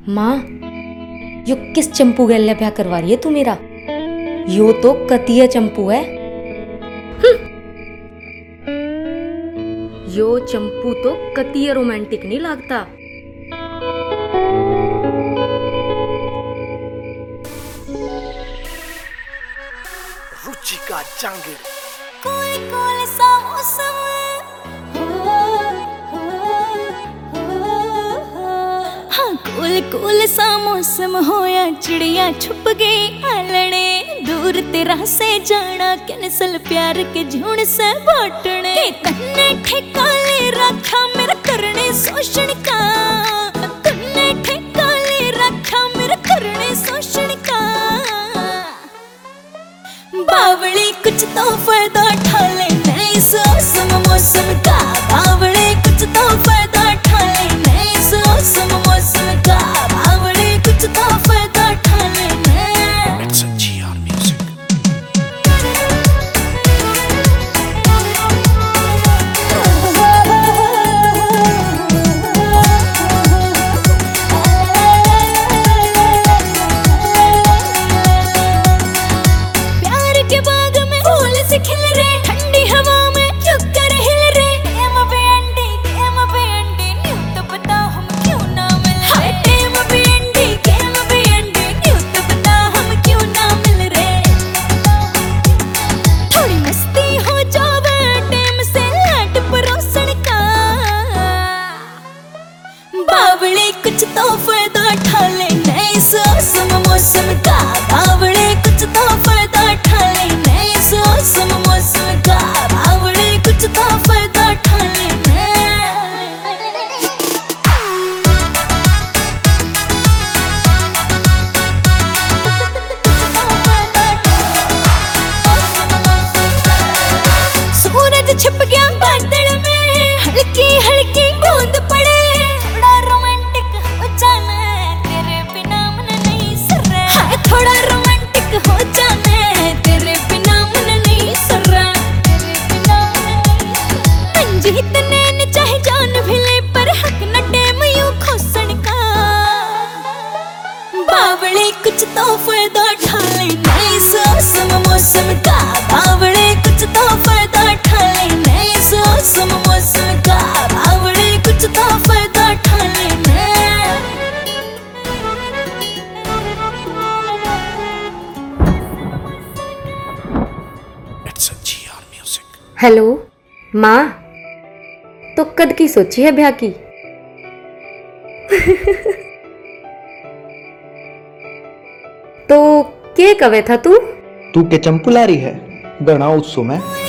माँ, यो किस चंपू गैले ब्याह करवा रही है तू मेरा? यो तो कतिया चंपू है। यो चंपू तो कतिया रोमांटिक नहीं लगता। रुचि का जांगिड़ कोई कोई सा मौसम हाँ कोल सा मौसम होया चिड़िया छुप गई आलने दूर तेरा से जाना कैंसल प्यार के झुंड से बाटने तन्ने ठेका ले रखा मेरा करने शोषण का तन्ने ठेका ले रखा मेरा करने शोषण का बावड़ी कुछ तो फायदा उठा ले नहीं मौसम का बावड़ी कुछ तो फायदा उठा ले नहीं मौसम का बावड़ी कुछ तो फायदा उठा ले It's a GR music. प्यार के बाग में फूल से खिल रहे ठंडी हवा में चक्कर हिल रहे गेम पे अंडी न्यू तो बता हम क्यों ना मिल रहे गेम पे अंडी न्यू तो बता हम क्यों ना मिल रहे थोड़ी मस्ती हो जावे टाइम से लाट परोसन का बावड़ी कुछ तो फायदा उठा ले नहीं मौसम का बावड़ी कुछ तो फायदा उठा ले नहीं मौसम का बावड़ी कुछ तो फायदा उठा ले सूरज छिप गया बादल में हल्की हल्की बूंद पड़े थोड़ा रोमांटिक हो जाना तेरे बिना मन नहीं सर रहा है थोड़ा रोमांटिक हो जाना तेरे बिना मन नहीं सर रहा तेरे बिना मन नहीं मंजीत नैन चाहे जान भी ले पर हक न टेम यूं खोसन का बावड़ी कुछ तो फायदा उठा ले नहीं मौसम का बावड़ी कुछ तो फायदा उठा ले नहीं मौसम का बावड़ी कुछ तो फायदा उठा ले It's a GR music. Hello माँ, तो कद की सोची है ब्याह की? तो के कवे था तू? तू के चंपू ला रही है गणा उत्सव में